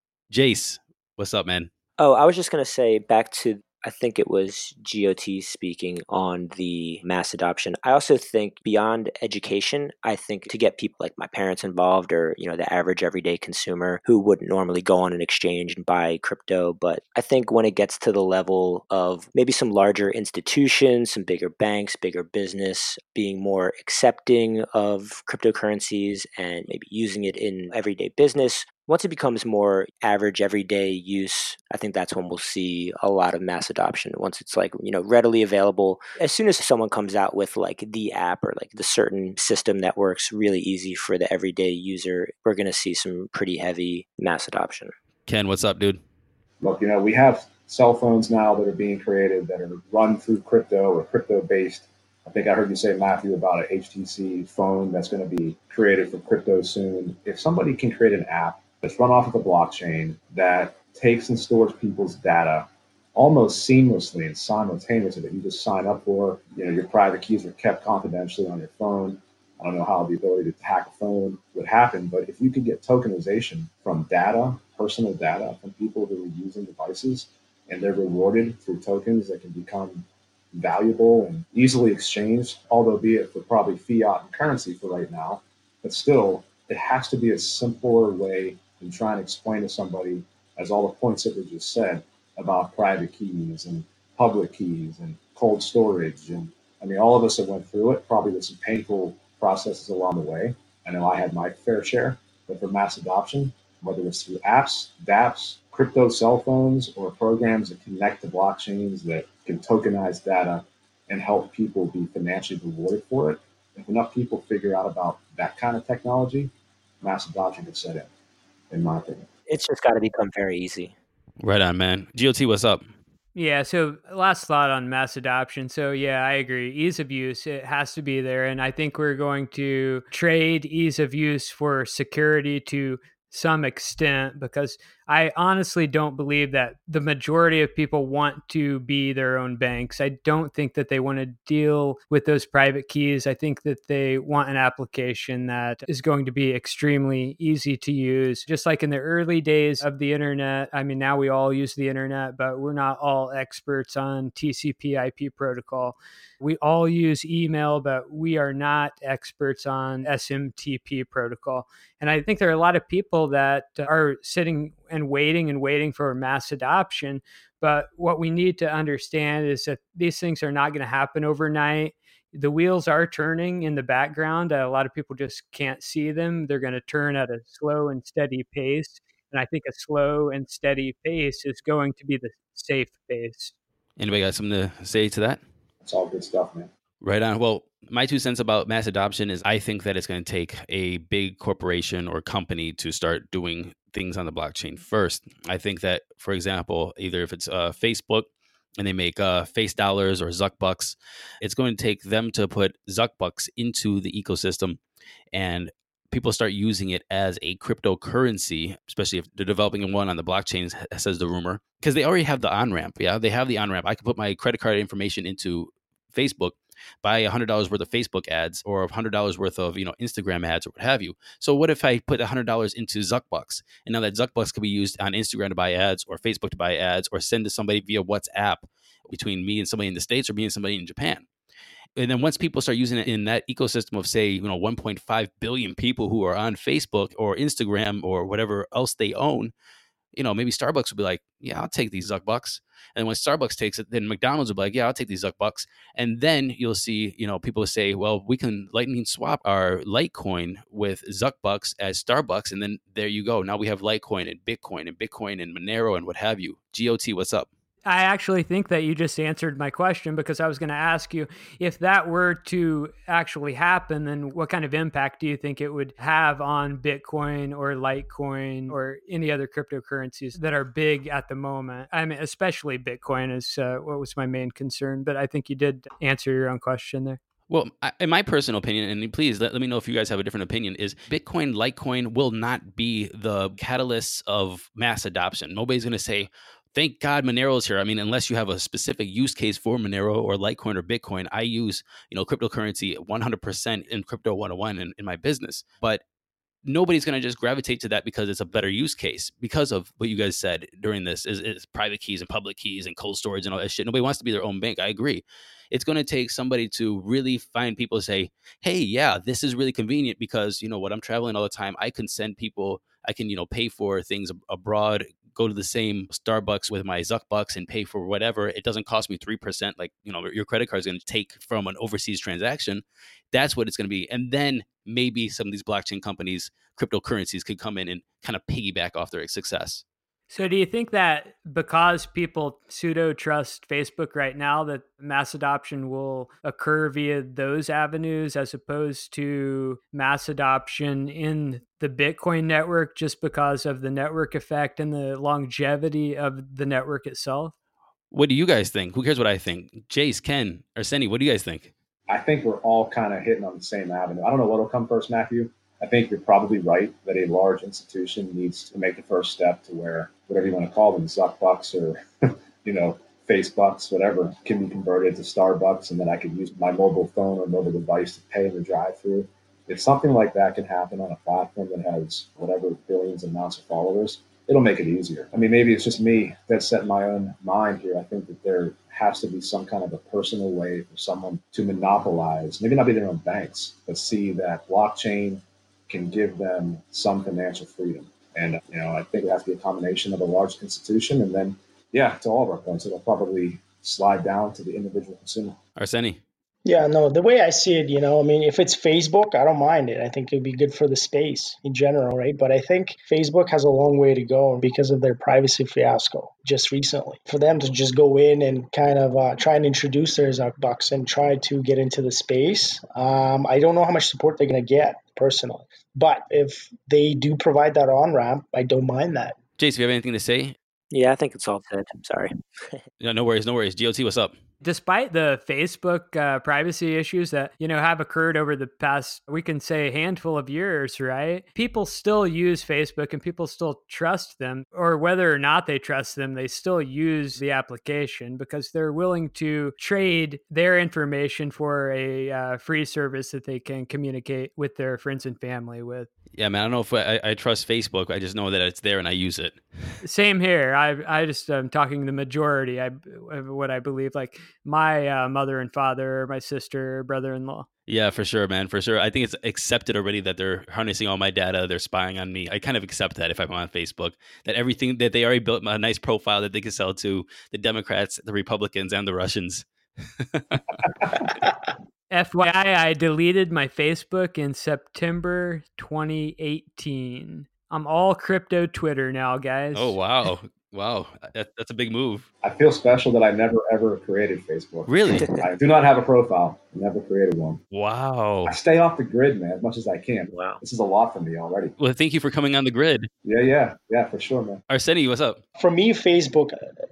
Speaker 1: Jace, what's up, man?
Speaker 3: Oh, I was just going to say back to, I think it was GOT speaking on the mass adoption. I also think beyond education, I think to get people like my parents involved or, the average everyday consumer who wouldn't normally go on an exchange and buy crypto. But I think when it gets to the level of maybe some larger institutions, some bigger banks, bigger business being more accepting of cryptocurrencies and maybe using it in everyday business, once it becomes more average everyday use, I think that's when we'll see a lot of mass adoption. Once it's readily available, as soon as someone comes out with the app or the certain system that works really easy for the everyday user, we're going to see some pretty heavy mass adoption.
Speaker 1: Ken, what's up, dude?
Speaker 2: Look, we have cell phones now that are being created that are run through crypto or crypto based. I think I heard you say, Matthew, about an HTC phone that's going to be created for crypto soon. If somebody can create an app that's run off of a blockchain that takes and stores people's data almost seamlessly and simultaneously, that you just sign up for, your private keys are kept confidentially on your phone. I don't know how the ability to hack a phone would happen, but if you could get tokenization from data, personal data from people who are using devices, and they're rewarded through tokens that can become valuable and easily exchanged, although be it for probably fiat and currency for right now, but still, it has to be a simpler way than trying to explain to somebody, as all the points that were just said, about private keys and public keys and cold storage. And I mean, all of us that went through it, probably with some painful processes along the way. I know I had my fair share, but for mass adoption, whether it's through apps, dApps, crypto cell phones, or programs that connect to blockchains that can tokenize data and help people be financially rewarded for it, if enough people figure out about that kind of technology, mass adoption could set in my opinion.
Speaker 3: It's just got to become very easy.
Speaker 1: Right on, man. GOT, what's up?
Speaker 4: Yeah, so last thought on mass adoption. So yeah, I agree. Ease of use, it has to be there. And I think we're going to trade ease of use for security to some extent, because I honestly don't believe that the majority of people want to be their own banks. I don't think that they want to deal with those private keys. I think that they want an application that is going to be extremely easy to use. Just like in the early days of the internet, I mean, now we all use the internet, but we're not all experts on TCP/IP protocol. We all use email, but we are not experts on SMTP protocol. And I think there are a lot of people that are sitting and waiting for mass adoption. But what we need to understand is that these things are not going to happen overnight. The wheels are turning in the background. A lot of people just can't see them. They're going to turn at a slow and steady pace. And I think a slow and steady pace is going to be the safe pace.
Speaker 1: Anybody got something to say to that?
Speaker 2: It's all good stuff, man.
Speaker 1: Right on. Well, my 2 cents about mass adoption is I think that it's going to take a big corporation or company to start doing things on the blockchain first. I think that, for example, either if it's Facebook and they make face dollars or Zuck bucks, it's going to take them to put Zuck bucks into the ecosystem, and people start using it as a cryptocurrency, especially if they're developing one on the blockchain, says the rumor, because they already have the on-ramp. Yeah, they have the on-ramp. I can put my credit card information into Facebook, buy $100 worth of Facebook ads or $100 worth of Instagram ads or what have you. So what if I put $100 into Zuckbucks, and now that Zuckbucks can be used on Instagram to buy ads or Facebook to buy ads or send to somebody via WhatsApp between me and somebody in the States or me and somebody in Japan. And then once people start using it in that ecosystem of, say, 1.5 billion people who are on Facebook or Instagram or whatever else they own, maybe Starbucks will be like, yeah, I'll take these Zuck bucks. And when Starbucks takes it, then McDonald's will be like, yeah, I'll take these Zuck bucks. And then you'll see, people say, well, we can Lightning swap our Litecoin with Zuck bucks as Starbucks. And then there you go. Now we have Litecoin and Bitcoin and Monero and what have you. GOT, what's up?
Speaker 4: I actually think that you just answered my question, because I was going to ask you, if that were to actually happen, then what kind of impact do you think it would have on Bitcoin or Litecoin or any other cryptocurrencies that are big at the moment? I mean, especially Bitcoin is what was my main concern, but I think you did answer your own question there.
Speaker 1: Well, in my personal opinion, and please let me know if you guys have a different opinion, is Bitcoin, Litecoin will not be the catalysts of mass adoption. Nobody's going to say, thank God Monero's here. I mean, unless you have a specific use case for Monero or Litecoin or Bitcoin. I use, cryptocurrency 100% in Crypto 101 in my business. But nobody's going to just gravitate to that because it's a better use case, because of what you guys said during this is private keys and public keys and cold storage and all that shit. Nobody wants to be their own bank. I agree. It's going to take somebody to really find people to say, hey, yeah, this is really convenient because, I'm traveling all the time. I can send people, I can, pay for things abroad, go to the same Starbucks with my Zuck bucks and pay for whatever. It doesn't cost me 3% like, your credit card is going to take from an overseas transaction. That's what it's going to be. And then maybe some of these blockchain companies, cryptocurrencies could come in and kind of piggyback off their success.
Speaker 4: So do you think that because people pseudo trust Facebook right now, that mass adoption will occur via those avenues as opposed to mass adoption in the Bitcoin network, just because of the network effect and the longevity of the network itself?
Speaker 1: What do you guys think? Who cares what I think? Jace, Ken, Arsenio, what do you guys think?
Speaker 2: I think we're all kind of hitting on the same avenue. I don't know what'll come first, Matthew. I think you're probably right that a large institution needs to make the first step to where whatever you want to call them, Zuckbucks or, Facebucks, whatever, can be converted to Starbucks, and then I could use my mobile phone or mobile device to pay in the drive-through. If something like that can happen on a platform that has whatever billions and amounts of followers, it'll make it easier. I mean, maybe it's just me that's set in my own mind here. I think that there has to be some kind of a personal way for someone to monopolize, maybe not be their own banks, but see that blockchain can give them some financial freedom. And, I think it has to be a combination of a large institution and then, to all of our points, it'll probably slide down to the individual consumer.
Speaker 1: Arseni.
Speaker 5: Yeah, no, the way I see it, if it's Facebook, I don't mind it. I think it would be good for the space in general, right? But I think Facebook has a long way to go because of their privacy fiasco just recently. For them to just go in and kind of try and introduce their Zuckbucks and try to get into the space, I don't know how much support they're going to get personally. But if they do provide that on-ramp, I don't mind that.
Speaker 1: Jace, do you have anything to say?
Speaker 3: Yeah, I think it's all said. I'm sorry.
Speaker 1: No worries. GOT, what's up?
Speaker 4: Despite the Facebook privacy issues that, have occurred over the past, we can say, handful of years, right? People still use Facebook and people still trust them, or whether or not they trust them, they still use the application because they're willing to trade their information for a free service that they can communicate with their friends and family with.
Speaker 1: Yeah, man, I don't know if I trust Facebook. I just know that it's there and I use it.
Speaker 4: Same here. I just am talking the majority. What I believe, like my mother and father, my sister, brother-in-law.
Speaker 1: Yeah, for sure, man. For sure. I think it's accepted already that they're harnessing all my data. They're spying on me. I kind of accept that if I'm on Facebook, that everything that they already built a nice profile that they can sell to the Democrats, the Republicans, and the Russians.
Speaker 4: FYI, I deleted my Facebook in September 2018. I'm all crypto Twitter now, guys.
Speaker 1: Oh, wow. Wow, that's a big move.
Speaker 2: I feel special that I never ever created Facebook.
Speaker 1: Really?
Speaker 2: I do not have a profile. I never created one.
Speaker 1: Wow.
Speaker 2: I stay off the grid, man, as much as I can.
Speaker 3: Wow.
Speaker 2: This is a lot for me already.
Speaker 1: Well, thank you for coming on the grid.
Speaker 2: Yeah, for sure, man.
Speaker 1: Arseni, what's up?
Speaker 5: For me, Facebook,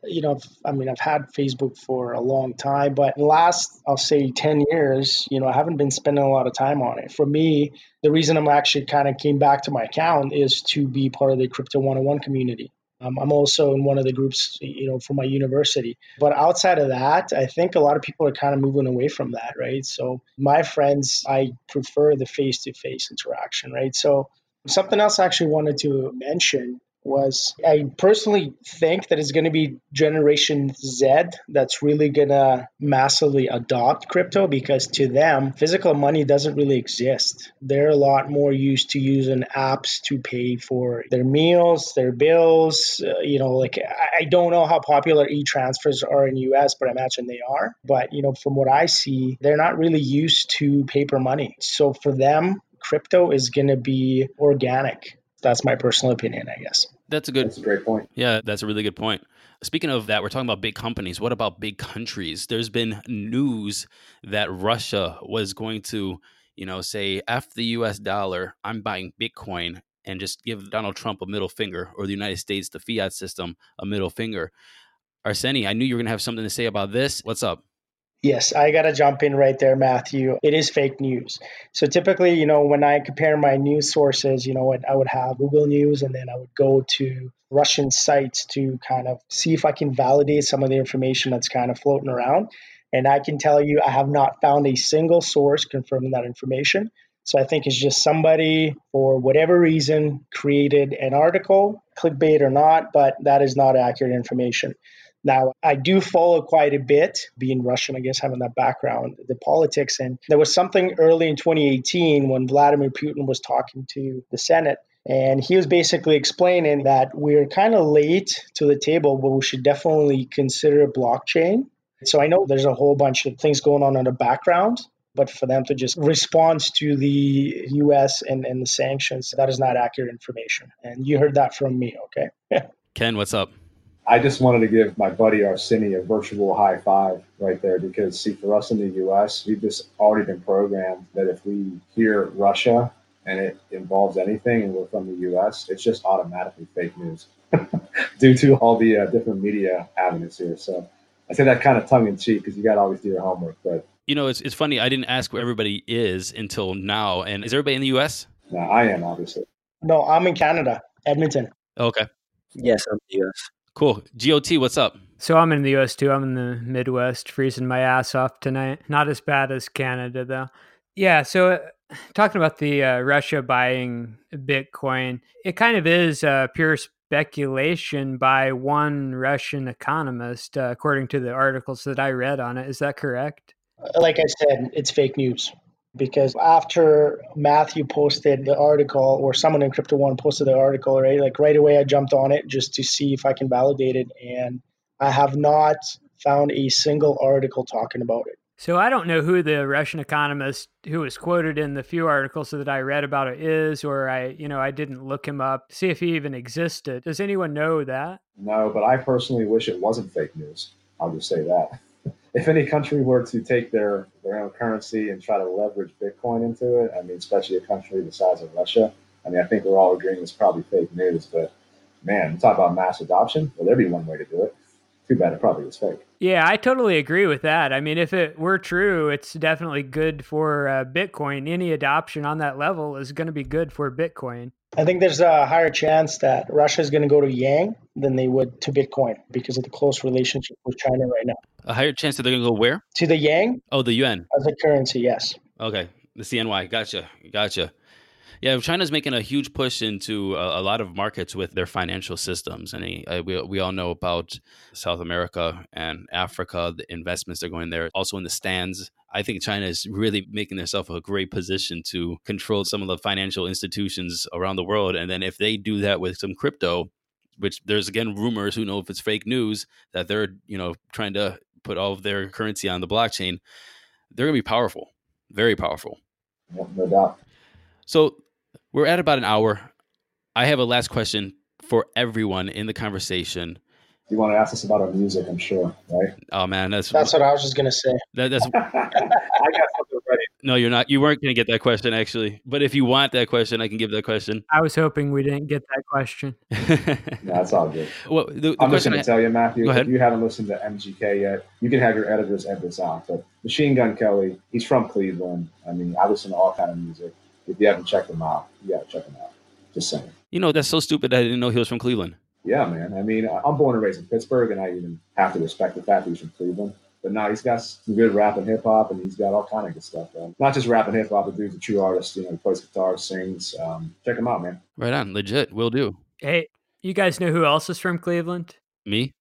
Speaker 5: I've had Facebook for a long time, but in the last, I'll say 10 years, I haven't been spending a lot of time on it. For me, the reason I'm actually kind of came back to my account is to be part of the Crypto 101 community. I'm also in one of the groups, for my university. But outside of that, I think a lot of people are kind of moving away from that, right? So my friends, I prefer the face-to-face interaction, right? So something else I actually wanted to mention was I personally think that it's going to be Generation Z that's really going to massively adopt crypto, because to them, physical money doesn't really exist. They're a lot more used to using apps to pay for their meals, their bills. I don't know how popular e-transfers are in US, but I imagine they are. But, from what I see, they're not really used to paper money. So for them, crypto is going to be organic. That's my personal opinion, I guess.
Speaker 1: That's a
Speaker 2: great point.
Speaker 1: Yeah, that's a really good point. Speaking of that, we're talking about big companies. What about big countries? There's been news that Russia was going to, say, F the US dollar, I'm buying Bitcoin, and just give Donald Trump a middle finger, or the United States, the fiat system, a middle finger. Arseni, I knew you were going to have something to say about this. What's up?
Speaker 5: Yes, I got to jump in right there, Matthew. It is fake news. So typically, when I compare my news sources, I would have Google News, and then I would go to Russian sites to kind of see if I can validate some of the information that's kind of floating around. And I can tell you, I have not found a single source confirming that information. So I think it's just somebody, for whatever reason, created an article, clickbait or not, but that is not accurate information. Now, I do follow quite a bit, being Russian, I guess, having that background, the politics. And there was something early in 2018 when Vladimir Putin was talking to the Senate. And he was basically explaining that we're kind of late to the table, but we should definitely consider blockchain. So I know there's a whole bunch of things going on in the background, but for them to just respond to the US and the sanctions, that is not accurate information. And you heard that from me, okay?
Speaker 1: Ken, what's up?
Speaker 2: I just wanted to give my buddy Arseni a virtual high five right there, because, see, for us in the U.S., we've just already been programmed that if we hear Russia and it involves anything and we're from the U.S., it's just automatically fake news due to all the different media avenues here. So I say that kind of tongue in cheek, because you got to always do your homework. But
Speaker 1: it's funny. I didn't ask where everybody is until now. And is everybody in the U.S.?
Speaker 2: No, I am, obviously.
Speaker 5: No, I'm in Canada, Edmonton.
Speaker 1: Okay.
Speaker 3: Yes, I'm in the U.S.
Speaker 1: Cool. GOT, what's up?
Speaker 4: So I'm in the US too. I'm in the Midwest, freezing my ass off tonight. Not as bad as Canada, though. Yeah, so talking about the Russia buying Bitcoin, it kind of is pure speculation by one Russian economist, according to the articles that I read on it. Is that correct?
Speaker 5: Like I said, it's fake news. Because after Matthew posted the article, or someone in Crypto One posted the article, right? Like right away, I jumped on it just to see if I can validate it. And I have not found a single article talking about it.
Speaker 4: So I don't know who the Russian economist who was quoted in the few articles that I read about it is, or I didn't look him up to see if he even existed. Does anyone know that?
Speaker 2: No, but I personally wish it wasn't fake news. I'll just say that. If any country were to take their own currency and try to leverage Bitcoin into it, I mean, especially a country the size of Russia, I mean, I think we're all agreeing it's probably fake news. But man, talk about mass adoption. Well, there'd be one way to do it. Too bad it probably was fake.
Speaker 4: Yeah, I totally agree with that. I mean, if it were true, it's definitely good for Bitcoin. Any adoption on that level is going to be good for Bitcoin.
Speaker 5: I think there's a higher chance that Russia is going to go to Yang than they would to Bitcoin because of the close relationship with China right now.
Speaker 1: A higher chance that they're going to go where?
Speaker 5: To the Yang?
Speaker 1: Oh, the yuan.
Speaker 5: As a currency, yes.
Speaker 1: Okay, the CNY. Gotcha. Yeah, China's making a huge push into a lot of markets with their financial systems. And we all know about South America and Africa, the investments that are going there. Also in the stands, I think China is really making themselves a great position to control some of the financial institutions around the world. And then if they do that with some crypto, which there's, again, rumors, who know if it's fake news, that they're trying to put all of their currency on the blockchain, they're going to be powerful, very powerful.
Speaker 2: No doubt.
Speaker 1: So we're at about an hour. I have a last question for everyone in the conversation.
Speaker 2: You want to ask us about our music, I'm sure, right?
Speaker 1: Oh man,
Speaker 5: That's what I was just gonna say.
Speaker 1: that's
Speaker 2: I got something ready.
Speaker 1: no, you're not. You weren't going to get that question actually. But if you want that question, I can give that question.
Speaker 4: I was hoping we didn't get that question.
Speaker 2: No, that's all good.
Speaker 1: Well, the
Speaker 2: I'm just
Speaker 1: question
Speaker 2: going to tell you, Matthew,
Speaker 1: Go ahead.
Speaker 2: if you haven't listened to MGK yet, you can have your editors edit this out. But Machine Gun Kelly, he's from Cleveland. I mean, I listen to all kind of music. If you haven't checked him out, you got to check him out. Just saying.
Speaker 1: That's so stupid. I didn't know he was from Cleveland.
Speaker 2: Yeah, man. I mean, I'm born and raised in Pittsburgh, and I even have to respect the fact that he's from Cleveland. But now he's got some good rap and hip hop, and he's got all kind of good stuff. Man. Not just rap and hip hop, the dude's a true artist. He plays guitar, sings. Check him out, man.
Speaker 1: Right on, legit. Will do.
Speaker 4: Hey, you guys know who else is from Cleveland?
Speaker 1: Me?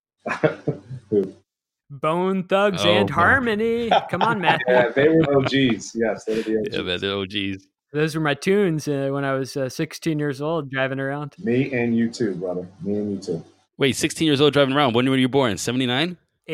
Speaker 2: Who?
Speaker 4: Bone Thugs
Speaker 1: Oh,
Speaker 4: and
Speaker 1: Bone.
Speaker 4: Harmony. Come on, Matthew.
Speaker 2: Yeah, they were OGs. Yes, they were the OGs.
Speaker 1: Yeah, man, they're OGs.
Speaker 4: Those were my tunes when I was 16 years old driving around.
Speaker 2: Me and you too, brother. Me and you too.
Speaker 1: Wait, 16 years old driving around. When were you born? 79?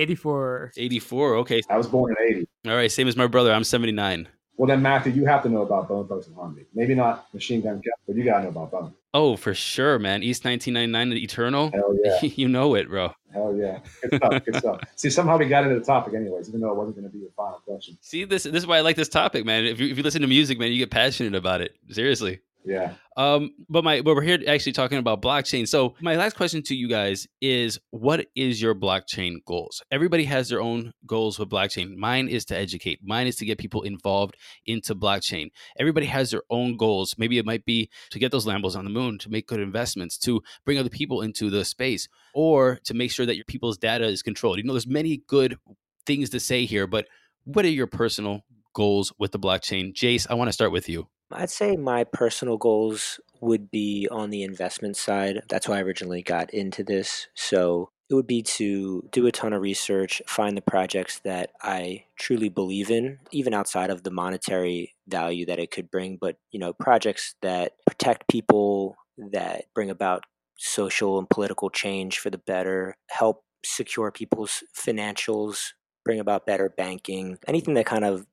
Speaker 4: 84.
Speaker 1: 84. Okay.
Speaker 2: I was born in 80.
Speaker 1: All right. Same as my brother. I'm 79.
Speaker 2: Well, then, Matthew, you have to know about Bone Thugs and Harmony. Maybe not Machine Gun Kelly, but you got to know about Bone.
Speaker 1: Oh, for sure, man. East 1999 and Eternal.
Speaker 2: Hell yeah.
Speaker 1: You know it, bro.
Speaker 2: Hell yeah. Good stuff. Good stuff. See, somehow we got into the topic anyways, even though it wasn't going to be your final question.
Speaker 1: See, this is why I like this topic, man. If you listen to music, man, you get passionate about it. Seriously.
Speaker 2: Yeah.
Speaker 1: But we're here actually talking about blockchain. So my last question to you guys is, what is your blockchain goals? Everybody has their own goals with blockchain. Mine is to educate. Mine is to get people involved into blockchain. Everybody has their own goals. Maybe it might be to get those Lambos on the moon, to make good investments, to bring other people into the space, or to make sure that your people's data is controlled. There's many good things to say here, but what are your personal goals with the blockchain? Jace, I want to start with you.
Speaker 3: I'd say my personal goals would be on the investment side. That's why I originally got into this. So it would be to do a ton of research, find the projects that I truly believe in, even outside of the monetary value that it could bring, but projects that protect people, that bring about social and political change for the better, help secure people's financials, bring about better banking, anything that kind of,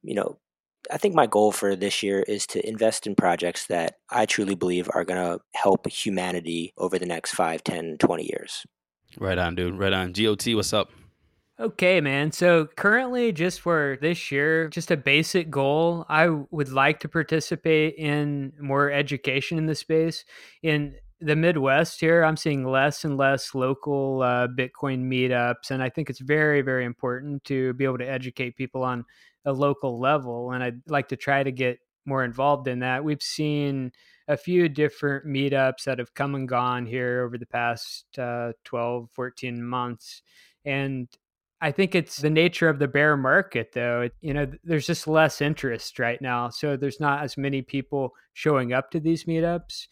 Speaker 3: I think my goal for this year is to invest in projects that I truly believe are going to help humanity over the next 5, 10, 20 years.
Speaker 1: Right on, dude. Right on. GOT, what's up?
Speaker 4: Okay, man. So currently, just for this year, just a basic goal, I would like to participate in more education in the space. In the Midwest here, I'm seeing less and less local Bitcoin meetups, and I think it's very, very important to be able to educate people on a local level, and I'd like to try to get more involved in that. We've seen a few different meetups that have come and gone here over the past 12, 14 months, and I think it's the nature of the bear market, though. There's just less interest right now. So there's not as many people showing up to these meetups,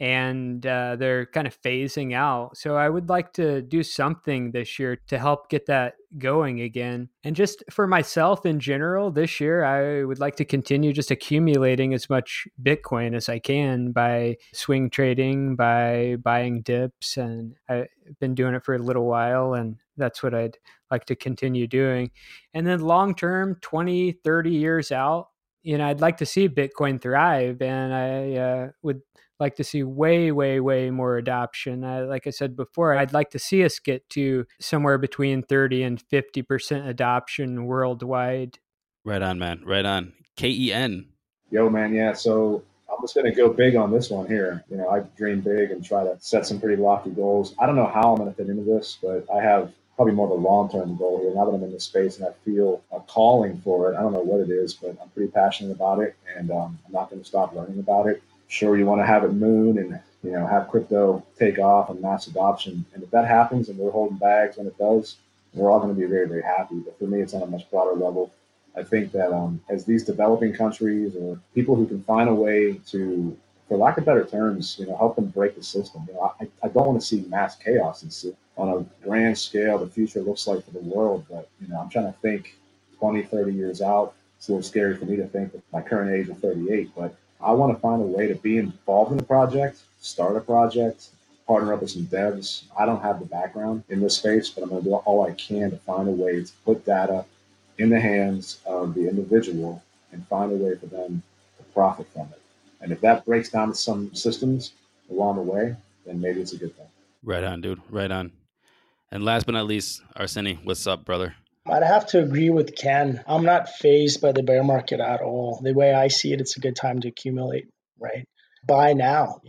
Speaker 4: and they're kind of phasing out. So I would like to do something this year to help get that going again. And just for myself in general, this year, I would like to continue just accumulating as much Bitcoin as I can by swing trading, by buying dips. And I've been doing it for a little while, and that's what I'd like to continue doing. And then long term, 20, 30 years out, I'd like to see Bitcoin thrive, and I would like to see way, way, way more adoption. Like I said before, I'd like to see us get to somewhere between 30 and 50% adoption worldwide.
Speaker 1: Right on, man. Right on. KEN.
Speaker 2: Yo, man. Yeah. So I'm just going to go big on this one here. I dream big and try to set some pretty lofty goals. I don't know how I'm going to fit into this, but I have probably more of a long-term goal here. Now that I'm in this space and I feel a calling for it, I don't know what it is, but I'm pretty passionate about it, and I'm not going to stop learning about it. Sure, you want to have it moon and have crypto take off and mass adoption, and if that happens and we're holding bags when it does, we're all going to be very, very happy. But for me, it's on a much broader level. I think that as these developing countries or people who can find a way to, for lack of better terms, help them break the system. I don't want to see mass chaos and see on a grand scale the future looks like for the world. But I'm trying to think 20, 30 years out. It's a little scary for me to think at my current age of 38, but I want to find a way to be involved in the project, start a project, partner up with some devs. I don't have the background in this space, but I'm going to do all I can to find a way to put data in the hands of the individual and find a way for them to profit from it. And if that breaks down to some systems along the way, then maybe it's a good thing.
Speaker 1: Right on, dude. Right on. And last but not least, Arseny, what's up, brother?
Speaker 5: I'd have to agree with Ken. I'm not fazed by the bear market at all. The way I see it, it's a good time to accumulate, right? Buy now,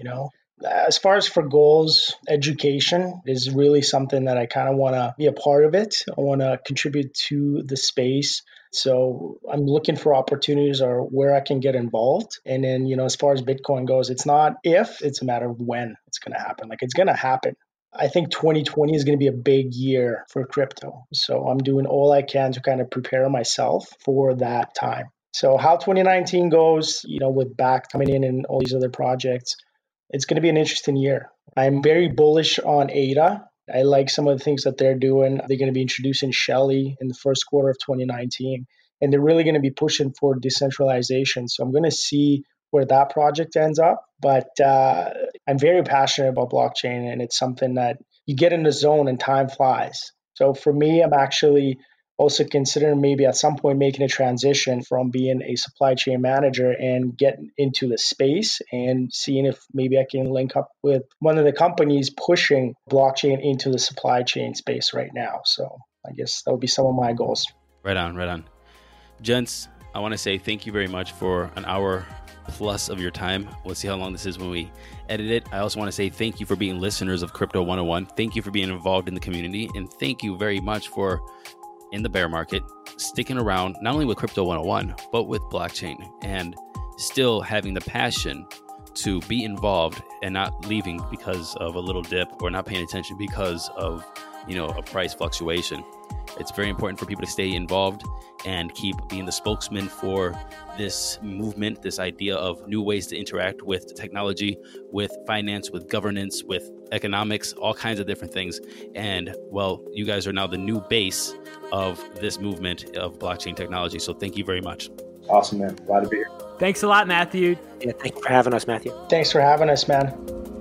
Speaker 5: As far as for goals, education is really something that I kind of want to be a part of it. I want to contribute to the space. So I'm looking for opportunities or where I can get involved. And then, as far as Bitcoin goes, it's not if, it's a matter of when it's going to happen. Like it's going to happen. I think 2020 is going to be a big year for crypto. So I'm doing all I can to kind of prepare myself for that time. So how 2019 goes, with Bakkt coming in and all these other projects, it's going to be an interesting year. I'm very bullish on ADA. I like some of the things that they're doing. They're going to be introducing Shelley in the first quarter of 2019, and they're really going to be pushing for decentralization. So I'm going to see where that project ends up. But I'm very passionate about blockchain, and it's something that you get in the zone and time flies. So for me, I'm actually also considering maybe at some point making a transition from being a supply chain manager and getting into the space and seeing if maybe I can link up with one of the companies pushing blockchain into the supply chain space right now. So I guess that would be some of my goals.
Speaker 1: Right on. Gents, I want to say thank you very much for an hour plus of your time. We'll see how long this is when we edit it. I also want to say thank you for being listeners of Crypto 101. Thank you for being involved in the community. And thank you very much for, in the bear market, sticking around not only with Crypto 101, but with blockchain, and still having the passion to be involved and not leaving because of a little dip or not paying attention because of, a price fluctuation. It's very important for people to stay involved and keep being the spokesman for this movement, this idea of new ways to interact with technology, with finance, with governance, with economics, all kinds of different things. And well, you guys are now the new base of this movement of blockchain technology. So thank you very much.
Speaker 2: Awesome, man. Glad to be here.
Speaker 4: Thanks a lot, Matthew.
Speaker 3: Yeah, thank you for having us, Matthew.
Speaker 5: Thanks for having us, man.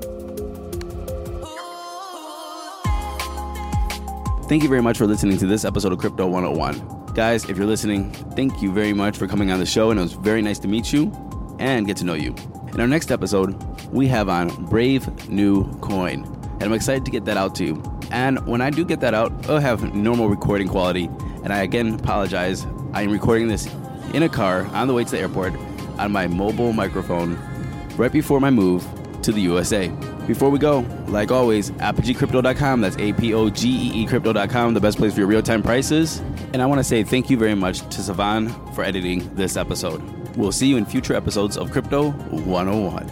Speaker 1: Thank you very much for listening to this episode of Crypto 101. Guys, if you're listening, thank you very much for coming on the show, and it was very nice to meet you and get to know you. In our next episode, we have on Brave New Coin, and I'm excited to get that out to you. And when I do get that out, it'll have normal recording quality, and I again apologize. I am recording this in a car on the way to the airport on my mobile microphone right before my move to the USA. Before we go, like always, ApogeeCrypto.com. That's APOGEE Crypto.com, the best place for your real-time prices. And I want to say thank you very much to Savan for editing this episode. We'll see you in future episodes of Crypto 101.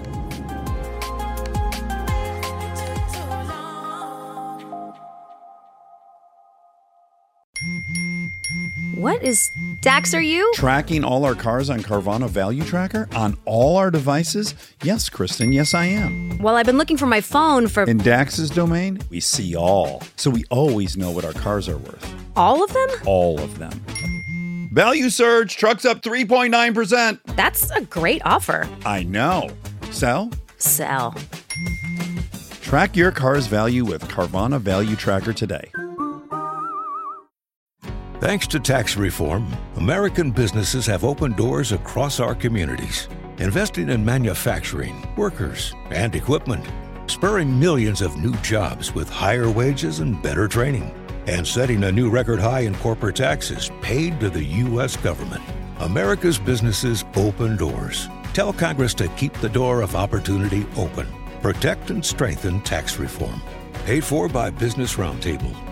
Speaker 6: What is Dax, are you?
Speaker 7: Tracking all our cars on Carvana Value Tracker on all our devices? Yes, Kristen, yes, I am.
Speaker 6: Well, I've been looking for my phone for...
Speaker 7: In Dax's domain, we see all. So we always know what our cars are worth.
Speaker 6: All of them?
Speaker 7: All of them. Value surge, trucks up 3.9%.
Speaker 6: That's a great offer.
Speaker 7: I know. Sell?
Speaker 6: Sell.
Speaker 7: Track your car's value with Carvana Value Tracker today.
Speaker 8: Thanks to tax reform, American businesses have opened doors across our communities, investing in manufacturing, workers, and equipment, spurring millions of new jobs with higher wages and better training, and setting a new record high in corporate taxes paid to the U.S. government. America's businesses open doors. Tell Congress to keep the door of opportunity open. Protect and strengthen tax reform. Paid for by Business Roundtable.